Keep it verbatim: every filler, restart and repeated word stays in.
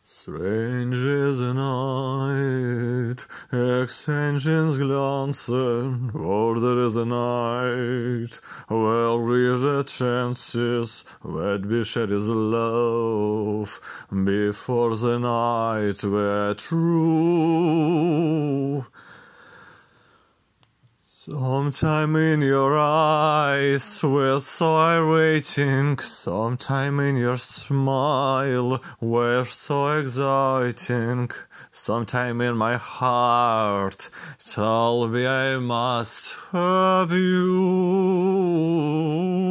Strange is the night, exchanging glances, or there is a night where reach the chances that we share is love before the night were true. Sometime in your eyes were so irritating, sometime in your smile were so exciting, sometime in my heart told me I must have you.